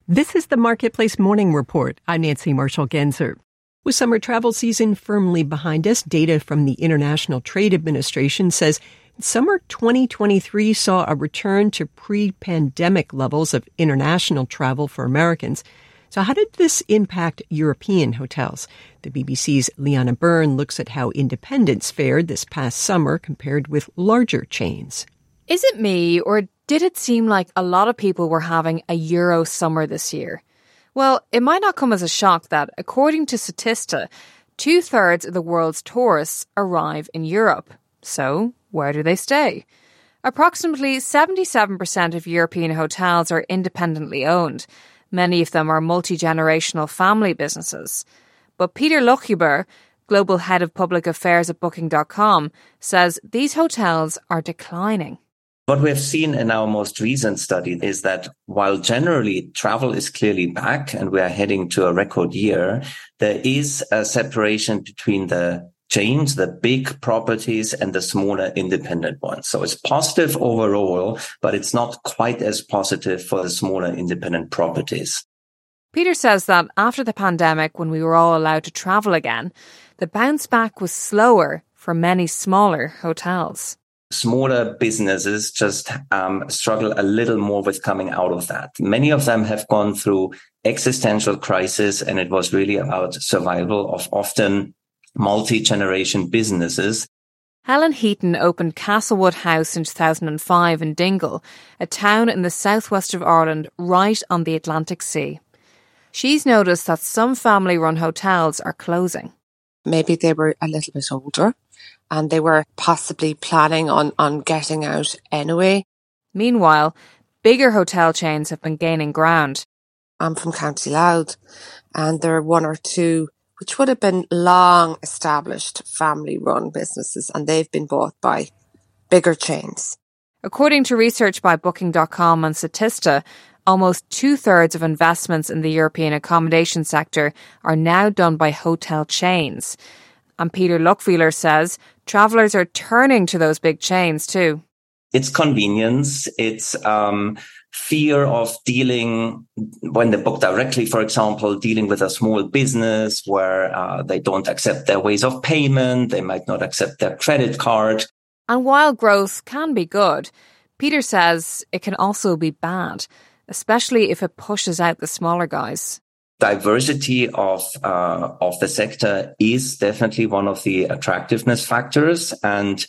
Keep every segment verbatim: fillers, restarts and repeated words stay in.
This is the Marketplace Morning Report. I'm Nancy Marshall-Genzer. With summer travel season firmly behind us, data from the International Trade Administration says summer twenty twenty-three saw a return to pre-pandemic levels of international travel for Americans. So how did this impact European hotels? The B B C's Liana Byrne looks at how independents fared this past summer compared with larger chains. Is it me, or did it seem like a lot of people were having a Euro summer this year? Well, it might not come as a shock that, according to Statista, two-thirds of the world's tourists arrive in Europe. So, where do they stay? Approximately seventy-seven percent of European hotels are independently owned. Many of them are multi-generational family businesses. But Peter Lochhuber, Global Head of Public Affairs at Booking dot com, says these hotels are declining. What we have seen in our most recent study is that while generally travel is clearly back and we are heading to a record year, there is a separation between the chains, the big properties, and the smaller independent ones. So it's positive overall, but it's not quite as positive for the smaller independent properties. Peter says that after the pandemic, when we were all allowed to travel again, the bounce back was slower for many smaller hotels. Smaller businesses just um, struggle a little more with coming out of that. Many of them have gone through existential crisis, and it was really about survival of often multi-generation businesses. Helen Heaton opened Castlewood House in two thousand five in Dingle, a town in the southwest of Ireland right on the Atlantic Sea. She's noticed that some family-run hotels are closing. Maybe they were a little bit older and they were possibly planning on, on getting out anyway. Meanwhile, bigger hotel chains have been gaining ground. I'm from County Louth, and there are one or two which would have been long established family-run businesses, and they've been bought by bigger chains. According to research by Booking dot com and Statista, almost two-thirds of investments in the European accommodation sector are now done by hotel chains. And Peter Lochhuber says travellers are turning to those big chains too. It's convenience. It's um, fear of dealing, when they book directly, for example, dealing with a small business where uh, they don't accept their ways of payment. They might not accept their credit card. And while growth can be good, Peter says it can also be bad, especially if it pushes out the smaller guys. Diversity of uh, of the sector is definitely one of the attractiveness factors, and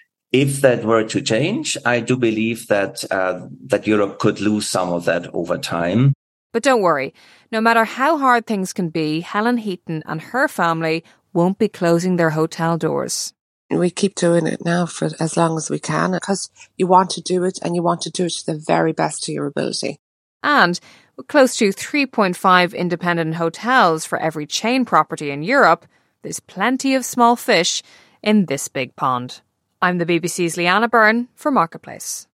if that were to change, I do believe that uh, that Europe could lose some of that over time. But don't worry, no matter how hard things can be, Helen Heaton and her family won't be closing their hotel doors. We keep doing it now for as long as we can, because you want to do it and you want to do it to the very best of your ability. And with close to three point five independent hotels for every chain property in Europe, there's plenty of small fish in this big pond. I'm the B B C's Liana Byrne for Marketplace.